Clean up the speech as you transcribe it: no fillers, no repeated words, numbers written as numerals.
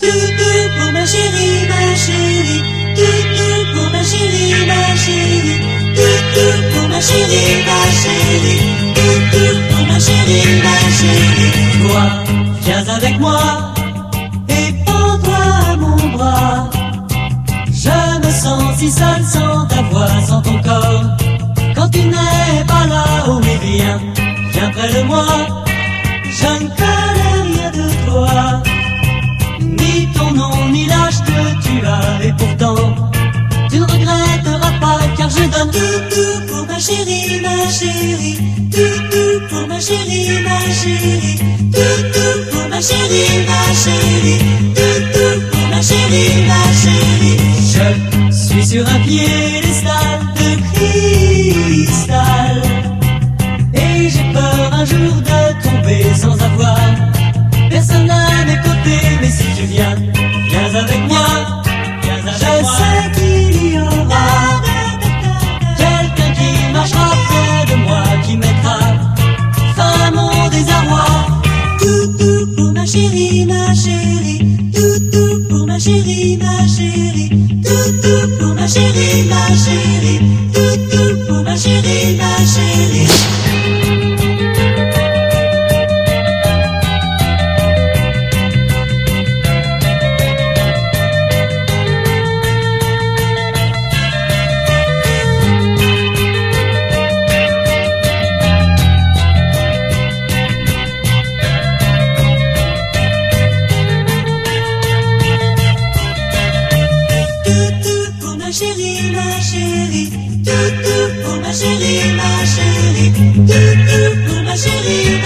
Toutou pour ma chérie, ma chérie. Toutou pour ma chérie, ma chérie. Toutou pour ma chérie, ma chérie. Toutou pour ma chérie, ma chérie. Toi, viens avec moi et prends-toi à mon bras. Je me sens si seul sans ta voix, sans ton corps. Quand tu n'es pas là, oh mais viens, viens près de moi. Je ne connais rien de toi, ni ton nom, ni l'âge que tu as. Et pourtant, tu ne regretteras pas, car je donne tout pour ma chérie, ma chérie. Tout pour ma chérie, ma chérie. Tout pour ma chérie, ma chérie. Tout pour ma chérie, ma chérie. Je suis sur un piédestal de cristal, et j'ai peur un jour de tomber sans avoir personne à mes côtés. Mais si tu viens, viens avec moi. Je sais qu'il y aura quelqu'un qui marchera près de moi, qui mettra fin à mon désarroi. Tout pour ma chérie, ma chérie. Tout pour ma chérie, ma chérie. Tout pour ma chérie, ma chérie. Tout pour ma chérie, ma chérie. Chérie, ma chérie, toutou pour ma chérie, ma chérie, toutou pour ma chérie,